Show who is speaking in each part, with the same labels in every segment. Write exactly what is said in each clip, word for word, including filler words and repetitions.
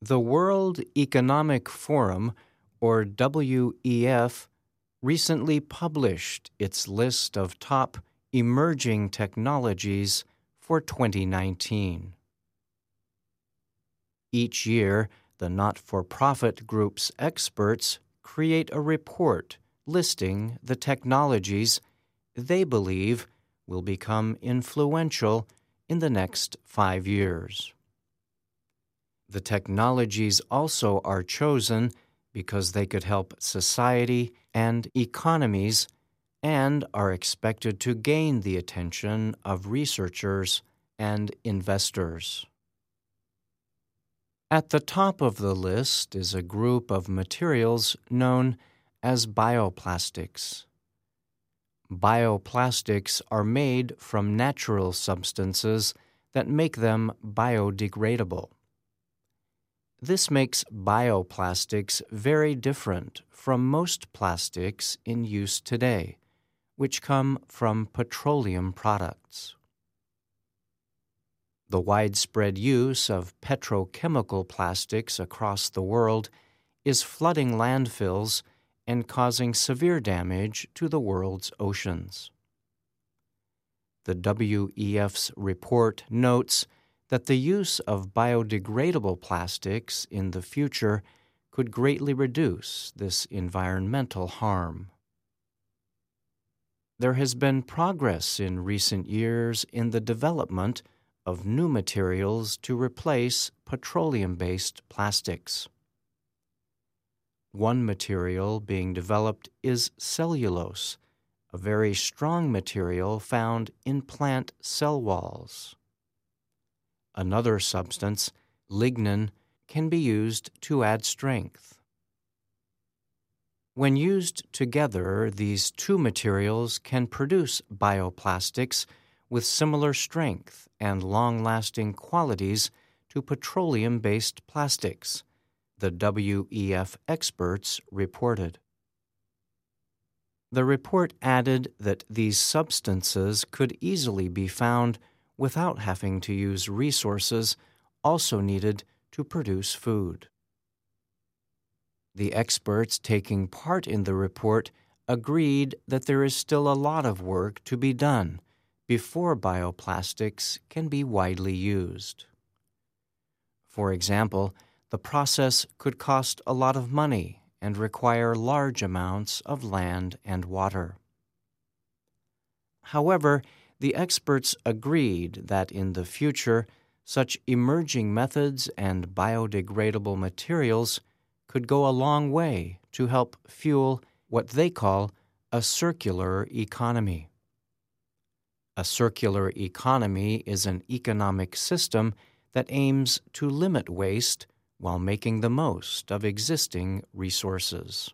Speaker 1: The World Economic Forum, or W E F, recently published its list of top emerging technologies for twenty nineteen. Each year, the not-for-profit group's experts create a report listing the technologies they believe will become influential in the next five years. The technologies also are chosen because they could help society and economies and are expected to gain the attention of researchers and investors. At the top of the list is a group of materials known as bioplastics. Bioplastics are made from natural substances that make them biodegradable. This makes bioplastics very different from most plastics in use today, which come from petroleum products. The widespread use of petrochemical plastics across the world is flooding landfills and causing severe damage to the world's oceans. The W E F's report notes that the use of biodegradable plastics in the future could greatly reduce this environmental harm. There has been progress in recent years in the development of new materials to replace petroleum-based plastics. One material being developed is cellulose, a very strong material found in plant cell walls. Another substance, lignin, can be used to add strength. When used together, these two materials can produce bioplastics with similar strength and long-lasting qualities to petroleum-based plastics, the W E F experts reported. The report added that these substances could easily be found without having to use resources also needed to produce food. The experts taking part in the report agreed that there is still a lot of work to be done before bioplastics can be widely used. For example, the process could cost a lot of money and require large amounts of land and water. However, the experts agreed that in the future, such emerging methods and biodegradable materials could go a long way to help fuel what they call a circular economy. A circular economy is an economic system that aims to limit waste while making the most of existing resources.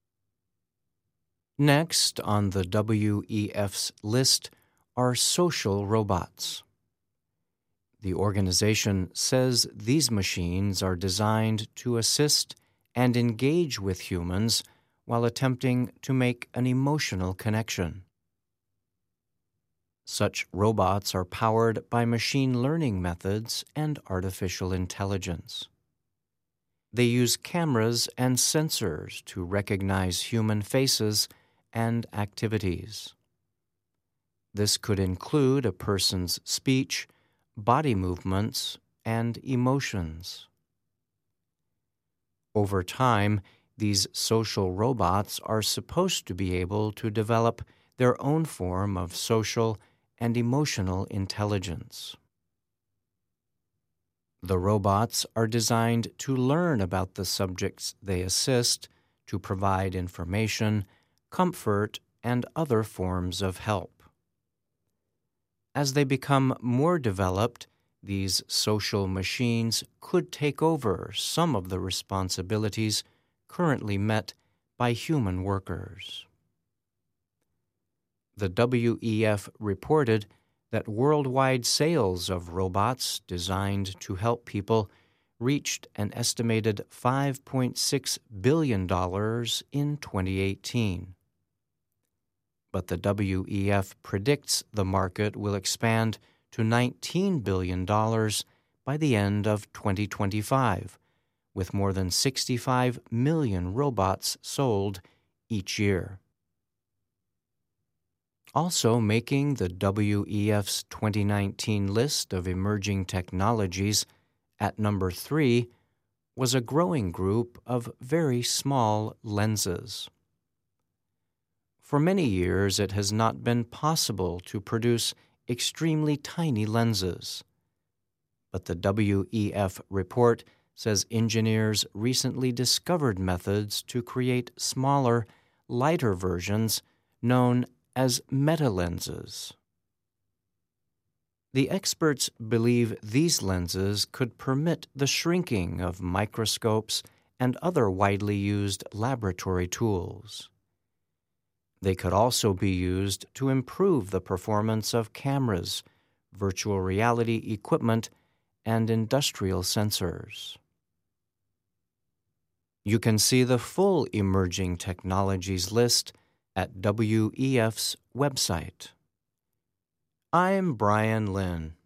Speaker 1: Next on the W E F's list are social robots. The organization says these machines are designed to assist and engage with humans while attempting to make an emotional connection. Such robots are powered by machine learning methods and artificial intelligence. They use cameras and sensors to recognize human faces and activities. This could include a person's speech, body movements, and emotions. Over time, these social robots are supposed to be able to develop their own form of social and emotional intelligence. The robots are designed to learn about the subjects they assist, to provide information, comfort, and other forms of help. As they become more developed, these social machines could take over some of the responsibilities currently met by human workers. The W E F reported that worldwide sales of robots designed to help people reached an estimated five point six billion dollars in twenty eighteen. But the W E F predicts the market will expand to nineteen billion dollars by the end of twenty twenty-five, with more than sixty-five million robots sold each year. Also making the W E F's twenty nineteen list of emerging technologies at number three was a growing group of very small lenses. For many years, it has not been possible to produce extremely tiny lenses. But the W E F report says engineers recently discovered methods to create smaller, lighter versions known as metalenses. The experts believe these lenses could permit the shrinking of microscopes and other widely used laboratory tools. They could also be used to improve the performance of cameras, virtual reality equipment, and industrial sensors. You can see the full emerging technologies list at W E F's website. I'm Brian Lynn.